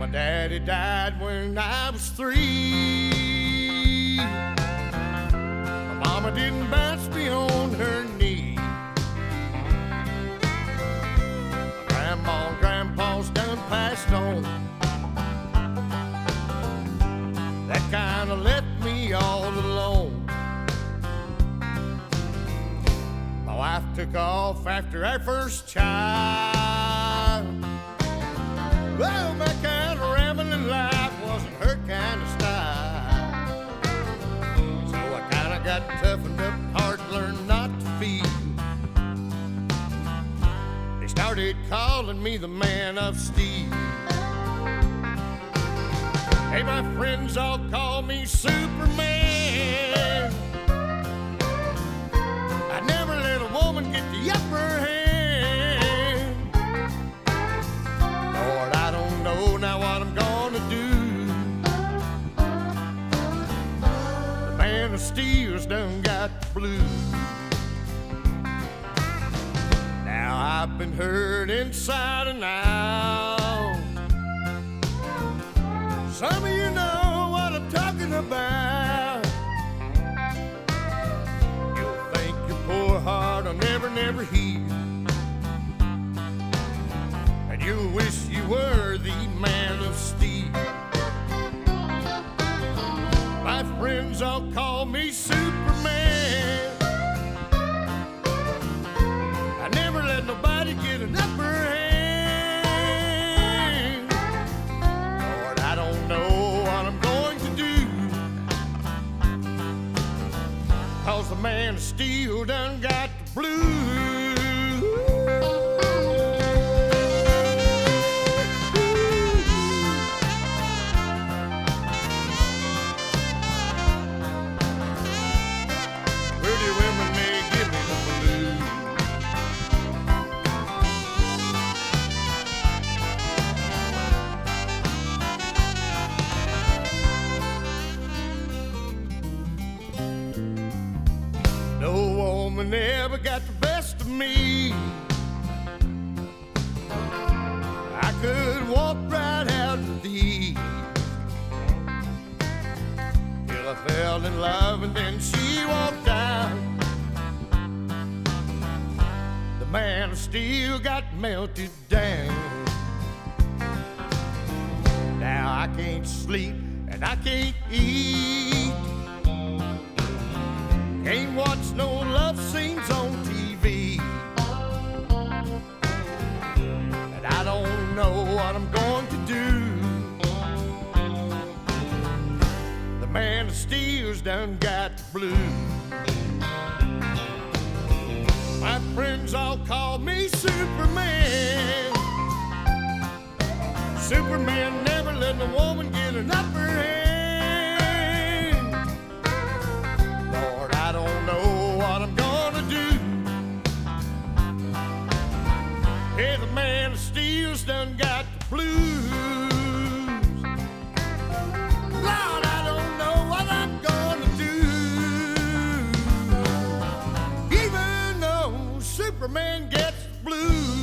My daddy died when I was 3. My mama didn't bounce me on her knee. My grandma and grandpa's done passed on. That kinda left me all alone. My wife took off after our first child. Well, my kind of rambling life wasn't her kind of style. So I kind of got toughened up hard, learned not to feel. They started calling me the man of steel. Hey, my friends all call me Superman. I never let a woman get the upper hand. Lord, I don't know now what I'm gonna do. The man of steel's done got the blues. Now I've been hurt inside and out. Some of you know what I'm talking about. You'll think your poor heart will never heal, and you'll wish you were the man of steel. My friends all call me Superman. I never let nobody get an upper hand. I don't know what I'm going to do, 'cause the man of steel done got the blues. Pretty women may give me the blues. No woman ever got the best of me. I could walk right out with thee till I fell in love and then she walked out. The man of steel got melted down. Now I can't sleep and I can't eat. Can't watch no love scenes on TV. And I don't know what I'm going to do. The man of steel's done got the blues. My friends all call me Superman. Superman never let a woman get an upper hand. I don't know what I'm gonna do. Hey, the man of steel's done got the blues. Lord, I don't know what I'm gonna do. Even though Superman gets the blues.